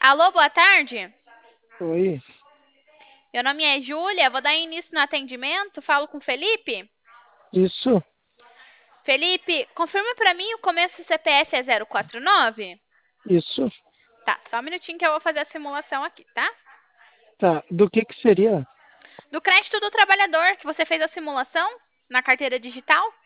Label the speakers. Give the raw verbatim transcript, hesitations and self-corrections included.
Speaker 1: Alô, boa tarde.
Speaker 2: Oi,
Speaker 1: Meu nome é Júlia, vou dar início no atendimento. Falo com o Felipe.
Speaker 2: isso,
Speaker 1: Felipe, confirma para mim o começo do C P F é zero quatro nove?
Speaker 2: isso,
Speaker 1: Tá, só um minutinho que eu vou fazer a simulação aqui, tá?
Speaker 2: tá. Do que que seria?
Speaker 1: Do crédito do trabalhador, que você fez a simulação na carteira digital?